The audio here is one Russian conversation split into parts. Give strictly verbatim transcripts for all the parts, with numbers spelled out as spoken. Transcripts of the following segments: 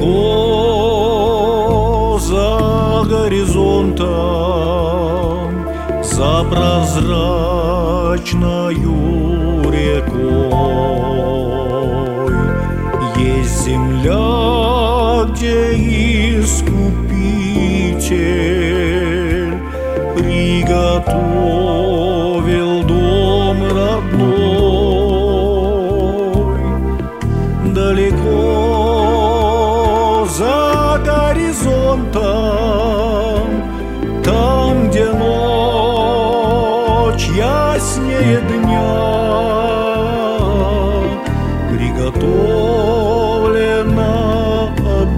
Далеко за горизонтом, за прозрачною рекой есть земля, где Искупитель приготовил дом родной. Далеко за горизонтом, там, где ночь яснее дня, приготовлена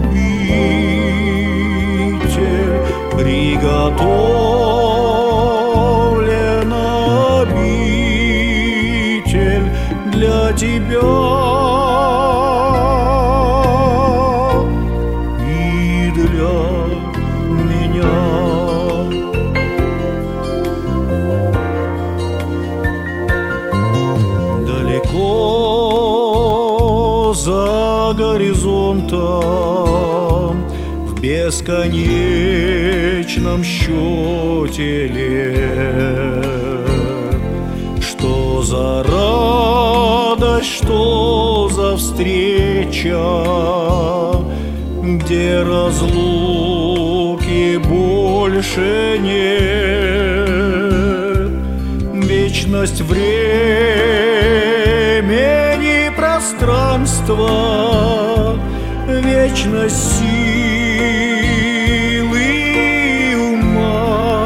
обитель, приготовлена обитель для тебя и для меня. Далеко за горизонтом, в бесконечном счете лет, что за радость, что за встреча, где разлуки больше нет. Вечность времени, пространства, вечность силы и ума.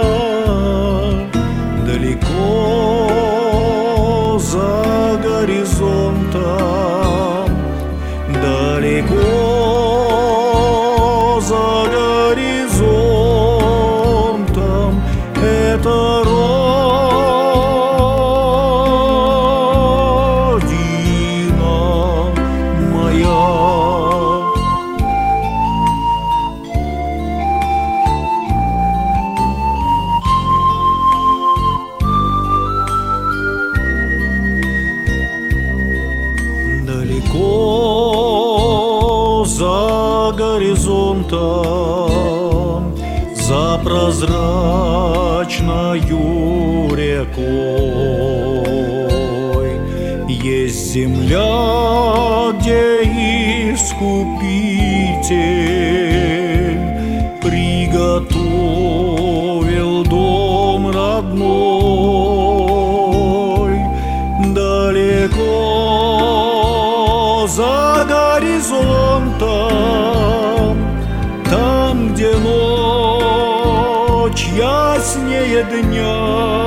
Далеко за горизонтом, далеко за горизонтом, это родина моя. Далеко за горизонтом, за прозрачною рекой есть земля, где Искупитель приготовил дом родной. Далеко за горизонтом, там, где ночь яснее дня,